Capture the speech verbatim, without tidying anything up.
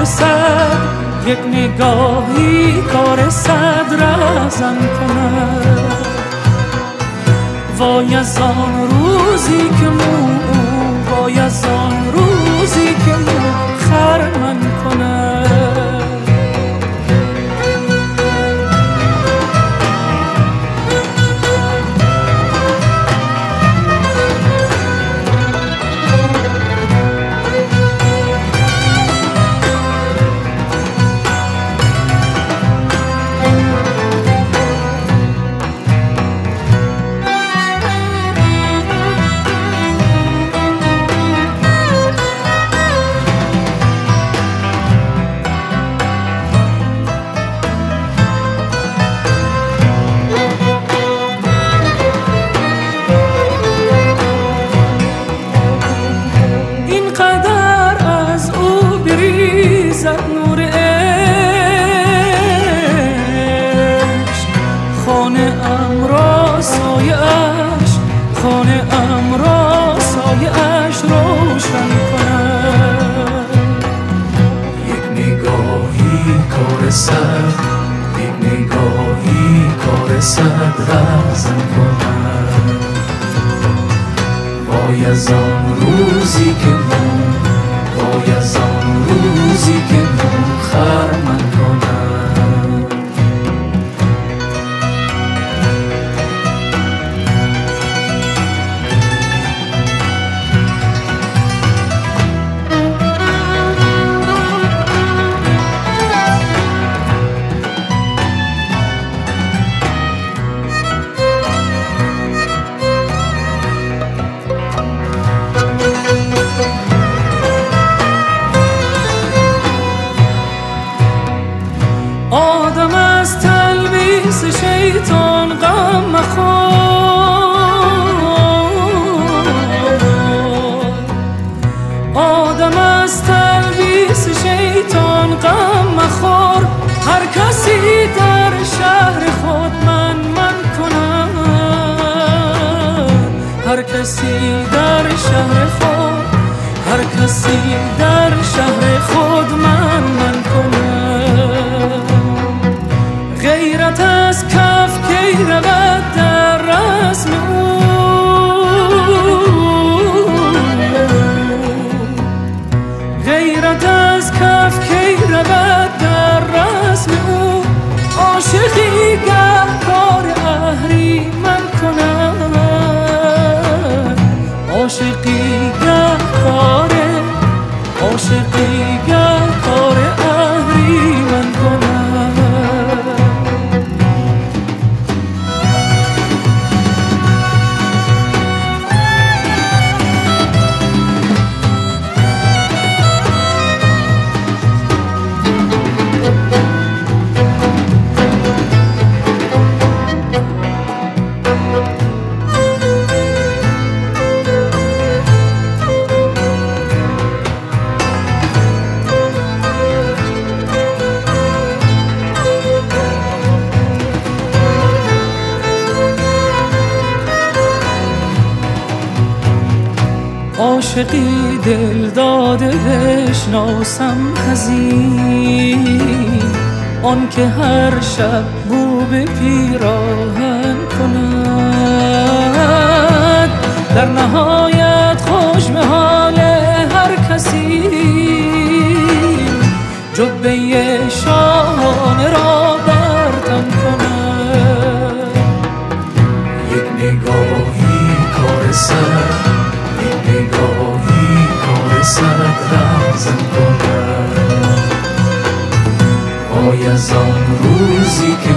صد، یک نگاهی کار صد رزم کند. وای از آن روزی که مو، وای از آن روزی که مو خرمن کند. نور عشق خانه ام را سایه اش، خانه ام را سایه اش روشن کند. یک نگاهی کار صد، یک نگاهی کار صد رزم کند. وای از آن روزی که مو، وای از آن روزی که مو خرمن کند. آدم از تلبیس شیطان غم مخور، آدم از تلبیس شیطان غم مخور. هر کسی در شهر خود من من کند، هر کسی در شهر خود، هر کسی در شهر خود من من کند. غیرت از کف کی رود در رسم او، غیرت از کف کی رود در رسم او. عاشقی گر کار اهریمن کند، عاشقی گر کار، عاشقی گر کار اهریمن کند. عاشقی دل داده بشناسم حزین، آن که هر شب بو به پیراهن کند. در نهایت خوش به حال هر کسی، جبه شاهانه را برتن کند. یک نگاهی کار صد، یک نگاهی کار صد رزم کند. وای از آن روزی که